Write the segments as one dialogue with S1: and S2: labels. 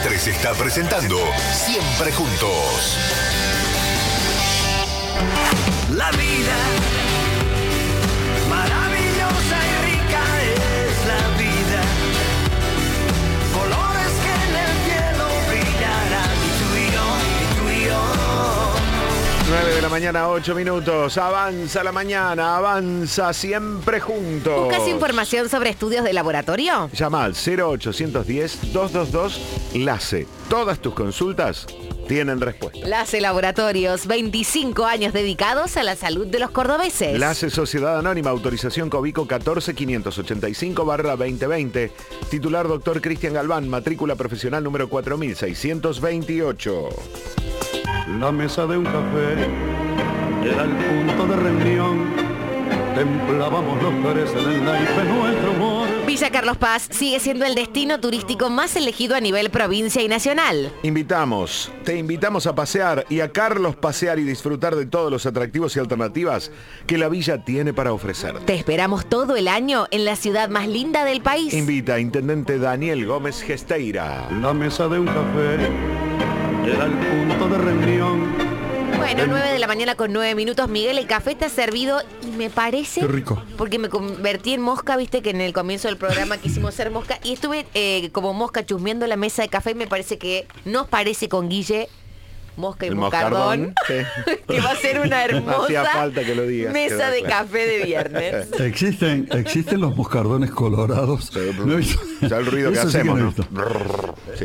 S1: 3 está presentando Siempre Juntos.
S2: La vida maravillosa y rica es la vida. Colores que en el cielo brillarán y tú y yo.
S3: 9 de la mañana, 8 minutos. Avanza la mañana, avanza Siempre Juntos.
S4: ¿Buscas información sobre estudios de laboratorio?
S3: Llama al 0810-222-LACE. Todas tus consultas tienen respuesta.
S4: LACE Laboratorios, 25 años dedicados a la salud de los cordobeses.
S3: LACE Sociedad Anónima, autorización Covico 14585/2020. Titular Dr. Cristian Galván, matrícula profesional número 4628.
S5: La mesa de un café era el punto de reunión. Templábamos los tres en el naipe nuestro humor.
S4: Villa Carlos Paz sigue siendo el destino turístico más elegido a nivel provincia y nacional.
S3: Te invitamos a pasear y a Carlos pasear y disfrutar de todos los atractivos y alternativas que la villa tiene para ofrecerte.
S4: Te esperamos todo el año en la ciudad más linda del país.
S3: Invita a Intendente Daniel Gómez Gesteira.
S5: La mesa de un café era el punto de reunión.
S4: Bueno, 9 de la mañana con 9 minutos. Miguel, el café está servido y me parece...
S5: Qué rico.
S4: Porque me convertí en mosca, viste que en el comienzo del programa quisimos ser mosca. Y estuve como mosca chusmeando la mesa de café y me parece que nos parece con Guille... Mosca y
S3: El
S4: moscardón,
S3: sí.
S4: que va a ser una hermosa
S3: Hacía falta que lo digas,
S4: mesa de
S3: claro.
S4: café de viernes.
S5: Existen los moscardones colorados. ¿No he visto?
S3: Ya el ruido que
S5: Eso sí
S3: hacemos,
S5: no he
S3: ¿no?
S5: visto.
S3: Sí.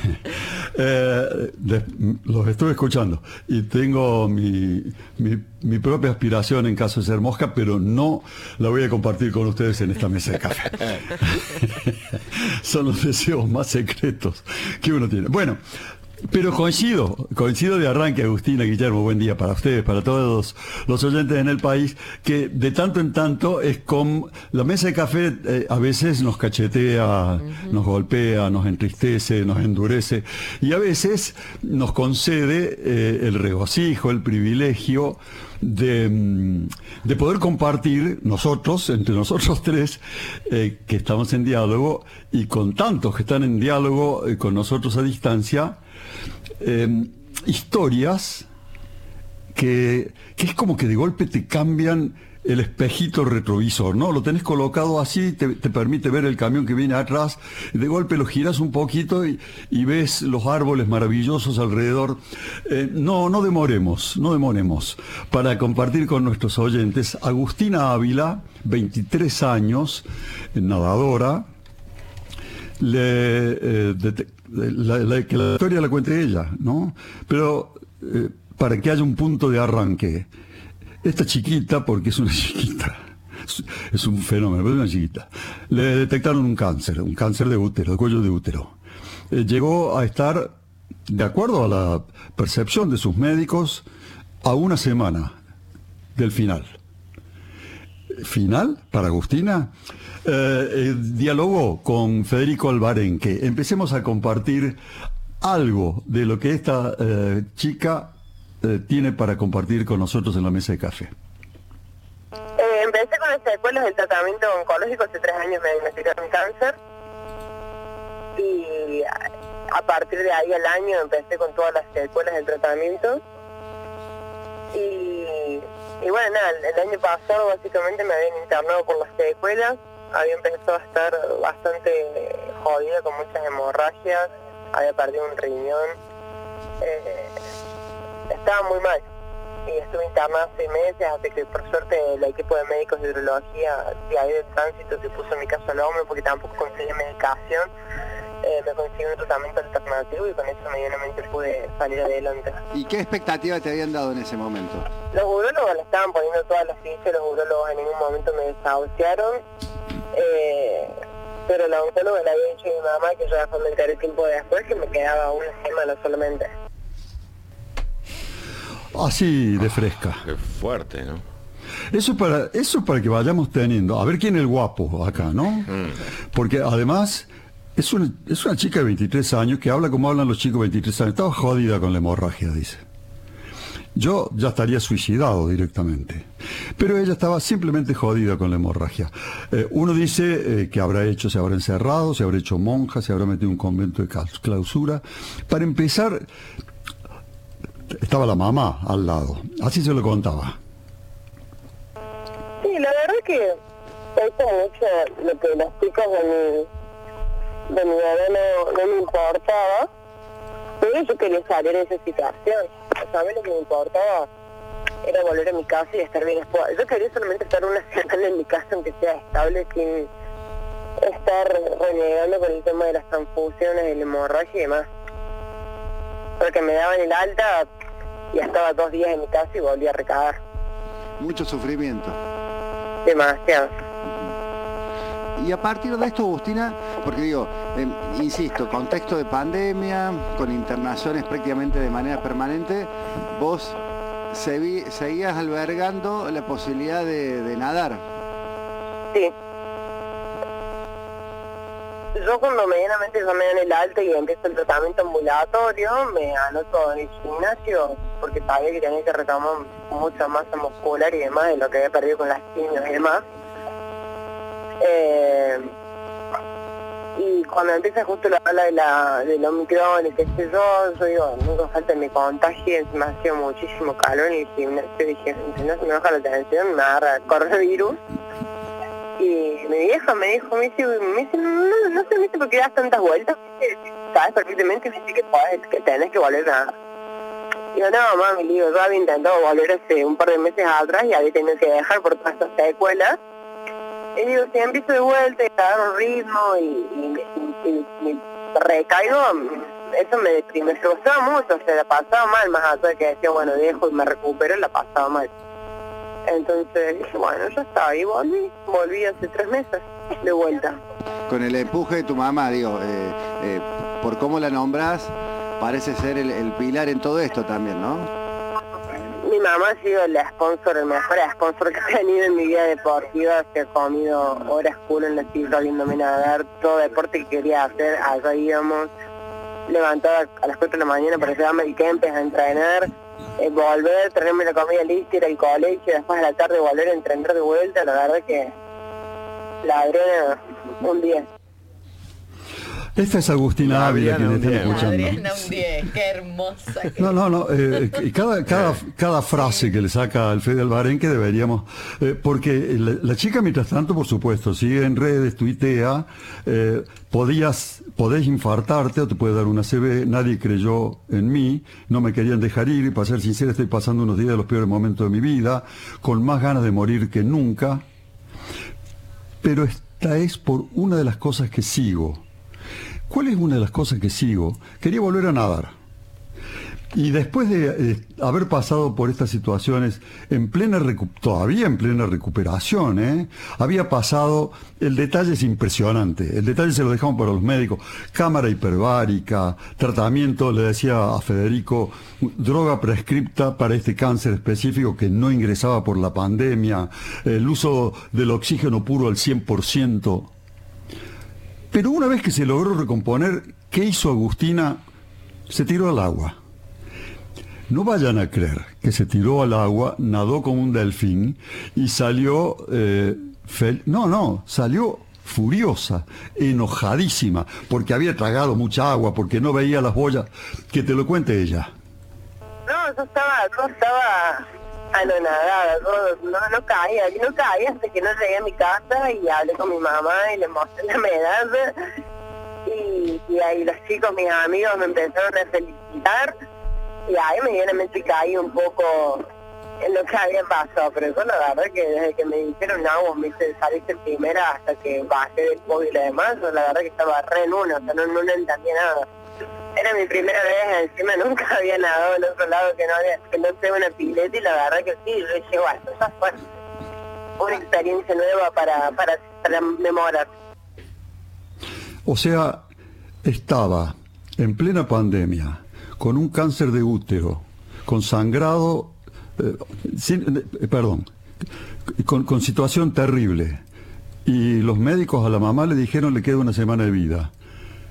S5: Los estuve escuchando y tengo mi propia aspiración en caso de ser mosca, pero no la voy a compartir con ustedes en esta mesa de café. Son los deseos más secretos que uno tiene. Bueno, pero coincido de arranque, Agustina, Guillermo, buen día para ustedes, para todos los oyentes en el país, que de tanto en tanto es con la mesa de café, a veces nos cachetea, nos golpea, nos entristece, nos endurece, y a veces nos concede el regocijo, el privilegio de poder compartir entre nosotros tres, que estamos en diálogo, y con tantos que están en diálogo con nosotros a distancia, historias que es como que de golpe te cambian el espejito retrovisor, ¿no? Lo tenés colocado así, te permite ver el camión que viene atrás, y de golpe lo girás un poquito y ves los árboles maravillosos alrededor. No demoremos para compartir con nuestros oyentes. Agustina Ávila, 23 años, nadadora, que la historia la cuente ella, ¿no? Pero para que haya un punto de arranque, esta chiquita, porque es una chiquita, es un fenómeno, pero es una chiquita, le detectaron un cáncer de útero, de cuello de útero. Llegó a estar, de acuerdo a la percepción de sus médicos, a una semana del final. ¿Final para Agustina? Dialogó con Federico Albarenque. Empecemos a compartir algo de lo que esta chica tiene para compartir con nosotros en la mesa de café.
S6: Empecé con las secuelas del tratamiento oncológico. Hace 3 años me diagnosticaron cáncer y a partir de ahí al año empecé con todas las secuelas del tratamiento y bueno, nada, el año pasado básicamente me habían internado por las secuelas. Había empezado a estar bastante jodida, con muchas hemorragias, había perdido un riñón, estaba muy mal y estuve internada 6 meses hasta que por suerte el equipo de médicos de hidrología de ahí del tránsito se puso mi caso al hombro porque tampoco conseguía medicación, me consiguió un tratamiento alternativo y con eso medianamente pude salir adelante.
S7: ¿Y qué expectativa te habían dado en ese momento?
S6: Los urólogos le estaban poniendo todas las fichas, los urólogos en ningún momento me desahuciaron. Pero la oncóloga le había dicho a mi mamá que yo dejando el enteré tiempo después que me quedaba una semana solamente.
S5: Así de fresca.
S3: Qué fuerte, ¿no?
S5: Eso para que vayamos teniendo, a ver quién es el guapo acá, ¿no? Porque además es una chica de 23 años que habla como hablan los chicos de 23 años. Estaba jodida con la hemorragia, dice. Yo ya estaría suicidado directamente. Pero ella estaba simplemente jodida con la hemorragia. Uno dice que habrá hecho, se habrá encerrado, se habrá hecho monja, se habrá metido en un convento de clausura. Para empezar, estaba la mamá al lado, así se lo contaba.
S6: Sí, la verdad que eso mucho lo que los chicos de mi bebé no me importaba, pero yo quería salir de esa situación. O sea, a mí lo que me importaba era volver a mi casa y estar bien después. Yo quería solamente estar una semana en mi casa, aunque sea estable, sin estar renegando con el tema de las transfusiones, de la hemorragia y demás. Porque me daban el alta y estaba 2 días en mi casa y volví a recaer.
S7: Mucho sufrimiento.
S6: Demasiado.
S7: Y a partir de esto, Agustina, porque digo, insisto, contexto de pandemia, con internaciones prácticamente de manera permanente, vos seguías albergando la posibilidad de nadar.
S6: Sí. Yo cuando medianamente ya me dan el alta y empiezo el tratamiento ambulatorio, me anoto en el gimnasio porque sabía que tenía que retomar mucha masa muscular y demás de lo que había perdido con las quimios y demás. Y cuando empieza justo la ola del Omicron y qué sé yo digo, nunca falta me contagie, me hacía muchísimo calor en el gimnasio, dije, si no se me baja la tensión, me agarra el coronavirus. Y mi vieja me dice, no sé por qué das tantas vueltas, sabes perfectamente que tenés que volver a... Digo, no mami, yo había intentado volver hace un par de meses atrás y había tenido que dejar por todas estas secuelas. Y digo, si empiezo de vuelta y agarro ritmo y recaigo, eso me deprime, me frustraba mucho, o sea, la pasaba mal, más allá de que decía, bueno, dejo y me recupero, la pasaba mal. Entonces dije, bueno, ya está, y volví hace 3 meses de vuelta.
S7: Con el empuje de tu mamá, digo, por cómo la nombrás, parece ser el pilar en todo esto también, ¿no?
S6: Mi mamá ha sido el mejor sponsor que he tenido en mi vida deportiva. Se ha comido horas culo en la silla viéndome nadar, todo deporte que quería hacer, allá íbamos, levantada a las 4 de la mañana para llevarme el Kempes a entrenar, volver, traerme la comida lista, ir al colegio, después de la tarde volver a entrenar de vuelta. La verdad que la Adriana, un 10.
S5: Esta es Agustina Ávila, quien está escuchando.
S4: Adriana, un 10, qué hermosa.
S5: No, cada frase que le saca al Fede Albarenque deberíamos... porque la chica, mientras tanto, por supuesto, sigue en redes, tuitea, podés infartarte o te puede dar una CB, nadie creyó en mí, no me querían dejar ir, y para ser sincera estoy pasando unos días de los peores momentos de mi vida, con más ganas de morir que nunca, pero esta es por una de las cosas que sigo. ¿Cuál es una de las cosas que sigo? Quería volver a nadar. Y después de haber pasado por estas situaciones todavía en plena recuperación, había pasado, el detalle es impresionante, el detalle se lo dejamos para los médicos, cámara hiperbárica, tratamiento, le decía a Federico, droga prescripta para este cáncer específico que no ingresaba por la pandemia, el uso del oxígeno puro al 100%. Pero una vez que se logró recomponer, ¿qué hizo Agustina? Se tiró al agua. No vayan a creer que se tiró al agua, nadó como un delfín y salió... salió furiosa, enojadísima, porque había tragado mucha agua, porque no veía las boyas. Que te lo cuente ella.
S6: No, yo estaba anonadada, no caía hasta que no llegué a mi casa y hablé con mi mamá y le mostré la medalla y ahí los chicos, mis amigos, me empezaron a felicitar y ahí medianamente caí un poco en lo que había pasado, pero eso la verdad que desde que me dijeron, no, vos saliste primera hasta que bajé del COVID y lo demás, yo la verdad que estaba re en una, o sea, no entendía nada. Era mi primera vez, encima nunca había nadado en otro lado que no sea una pileta y la verdad que sí, yo dije, bueno, esa fue una experiencia nueva para memorar.
S5: O sea, estaba en plena pandemia, con un cáncer de útero, con sangrado, con situación terrible, y los médicos a la mamá le dijeron le queda una semana de vida.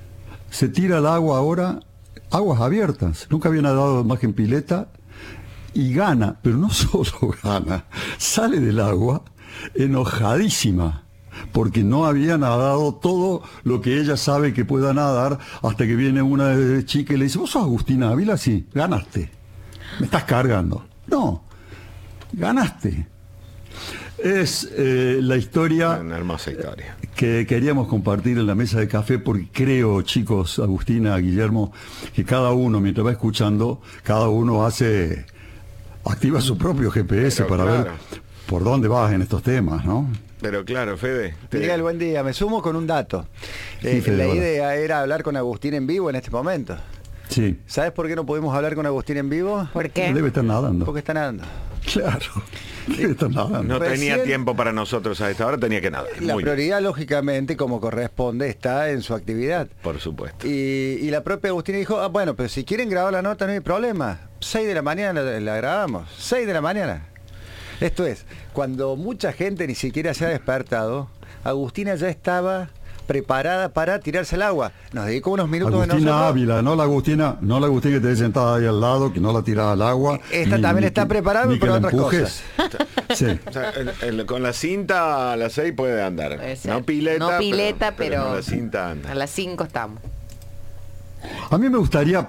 S5: Se tira al agua ahora, aguas abiertas, nunca había nadado más que en pileta, y gana, pero no solo gana, sale del agua enojadísima, porque no había nadado todo lo que ella sabe que pueda nadar, hasta que viene una chica y le dice, ¿vos sos Agustina Ávila? Sí, ganaste. Me estás cargando. No, ganaste. Es la historia,
S3: Una hermosa historia
S5: que queríamos compartir en la mesa de café, porque creo, chicos, Agustina, Guillermo, que cada uno, mientras va escuchando, cada uno activa su propio GPS.
S3: Pero
S5: para
S3: claro,
S5: ver por dónde vas en estos temas, ¿no?
S3: Pero claro, Fede.
S7: Miguel, buen día. Me sumo con un dato.
S5: Sí, Fede,
S7: La
S5: hola.
S7: idea era hablar con Agustín en vivo en este momento.
S5: Sí.
S7: ¿Sabes por qué no podemos hablar con Agustín en vivo?
S4: ¿Por qué?
S5: Debe estar nadando.
S7: Porque está nadando.
S5: Claro. Debe estar nadando.
S3: No tenía
S7: Recién-
S3: tiempo para nosotros a esta hora, tenía que nadar.
S7: La
S3: Muy bien,
S7: prioridad, lógicamente, como corresponde, está en su actividad.
S3: por supuesto.
S7: Y la propia Agustina dijo, bueno, pero si quieren grabar la nota no hay problema. 6 de la mañana la grabamos. 6 de la mañana. Esto es, cuando mucha gente ni siquiera se ha despertado, Agustina ya estaba preparada para tirarse al agua. Nos dedicó unos minutos de
S5: Agustina
S7: nosotros.
S5: Ávila, no la Agustina que te ves sentada ahí al lado, que no la tiraba al agua.
S7: Esta también está preparada,
S5: ni que
S7: pero
S5: la
S7: otras
S5: empujes. Sí.
S3: O sea, con la cinta a las 6 puede andar.
S4: Puede ser.
S3: No pileta,
S4: No pileta, pero
S3: con la cinta anda.
S4: a las 5 estamos.
S5: A mí me gustaría,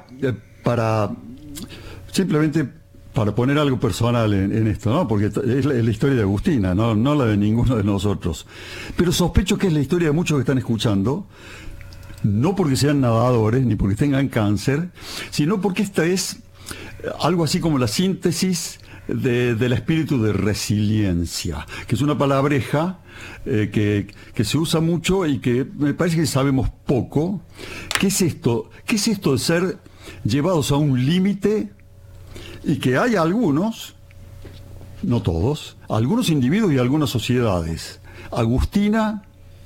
S5: simplemente para poner algo personal en esto, ¿no? Porque es la historia de Agustina, no la de ninguno de nosotros. Pero sospecho que es la historia de muchos que están escuchando, no porque sean nadadores, ni porque tengan cáncer, sino porque esta es algo así como la síntesis del espíritu de resiliencia, que es una palabreja que se usa mucho y que me parece que sabemos poco. ¿Qué es esto? ¿Qué es esto de ser llevados a un límite? Y que hay algunos, no todos, algunos individuos y algunas sociedades, Agustina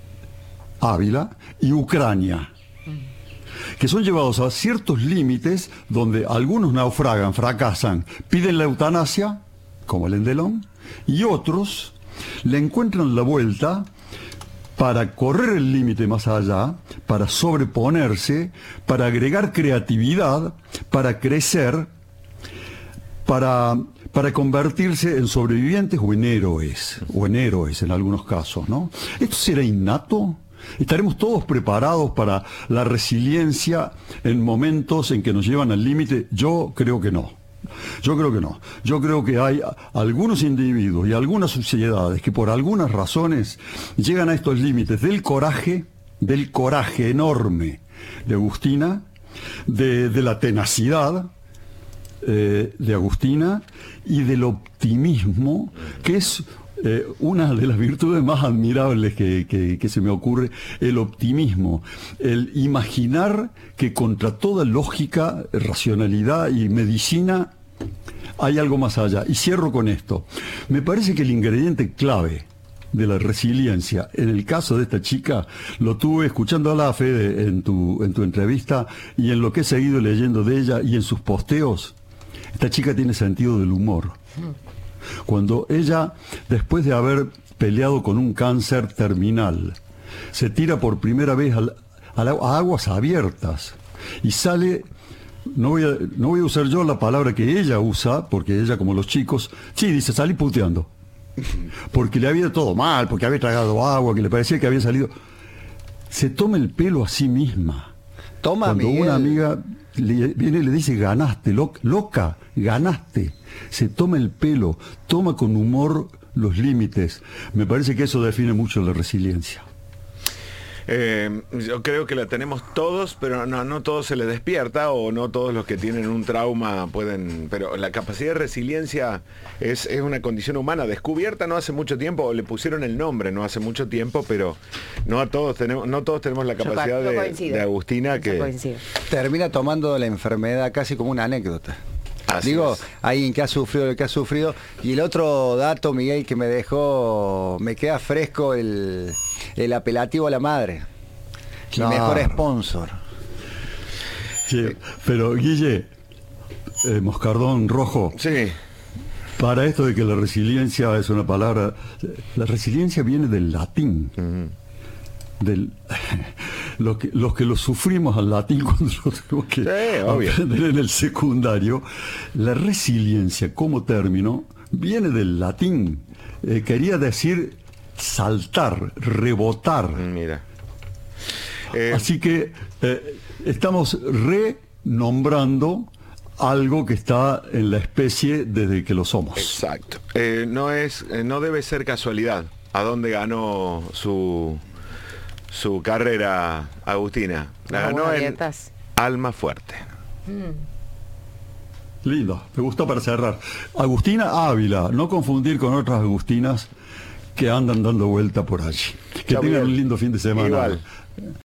S5: Ávila y Ucrania, que son llevados a ciertos límites donde algunos naufragan, fracasan, piden la eutanasia, como el Endelón, y otros le encuentran la vuelta para correr el límite más allá, para sobreponerse, para agregar creatividad, para crecer, para convertirse en sobrevivientes o en héroes en algunos casos, ¿no? ¿Esto será innato? ¿Estaremos todos preparados para la resiliencia en momentos en que nos llevan al límite? Yo creo que no. Yo creo que hay algunos individuos y algunas sociedades que por algunas razones llegan a estos límites del coraje enorme de Agustina, de la tenacidad de Agustina y del optimismo, que es una de las virtudes más admirables que se me ocurre, el optimismo, el imaginar que contra toda lógica, racionalidad y medicina hay algo más allá. Y cierro con esto. Me parece que el ingrediente clave de la resiliencia, en el caso de esta chica, lo tuve escuchando a la Fede en tu entrevista y en lo que he seguido leyendo de ella y en sus posteos. Esta chica tiene sentido del humor. Cuando ella, después de haber peleado con un cáncer terminal, se tira por primera vez a aguas abiertas y sale, no voy a usar yo la palabra que ella usa, porque ella, como los chicos, sí, dice, salí puteando. Porque le había ido todo mal, porque había tragado agua, que le parecía que había salido. Se toma el pelo a sí misma.
S7: Toma,
S5: Cuando
S7: Miguel.
S5: una amiga viene y le dice, ganaste, loca, ganaste. Se toma el pelo, toma con humor los límites. Me parece que eso define mucho la resiliencia.
S3: Yo creo que la tenemos todos, pero no todos se les despierta, o no todos los que tienen un trauma pueden, pero la capacidad de resiliencia es una condición humana descubierta no hace mucho tiempo, o le pusieron el nombre no hace mucho tiempo, pero no todos tenemos la capacidad
S4: Yo coincido.
S3: de Agustina,
S4: Yo
S3: que
S4: coincido.
S7: Termina tomando la enfermedad casi como una anécdota.
S3: Así
S7: Digo,
S3: es.
S7: alguien que ha sufrido lo que ha sufrido. Y el otro dato, Miguel, que me dejó, me queda fresco el apelativo a la madre. El
S5: Claro.
S7: mejor sponsor.
S5: Sí, pero Guille, Moscardón Rojo,
S3: sí.
S5: para esto de que la resiliencia es una palabra, la resiliencia viene del latín. los que lo sufrimos al latín cuando lo tenemos que
S3: obvio.
S5: aprender en el secundario, la resiliencia como término viene del latín. Quería decir saltar, rebotar.
S3: Mira.
S5: Así que estamos renombrando algo que está en la especie desde que lo somos.
S3: Exacto. No debe ser casualidad a dónde ganó su carrera Agustina. La ganó en Almafuerte.
S5: Lindo, me gustó para cerrar. Agustina Ávila, no confundir con otras Agustinas que andan dando vuelta por allí. Que
S3: Chau,
S5: tengan
S3: Miguel.
S5: un lindo fin de semana.
S3: Igual.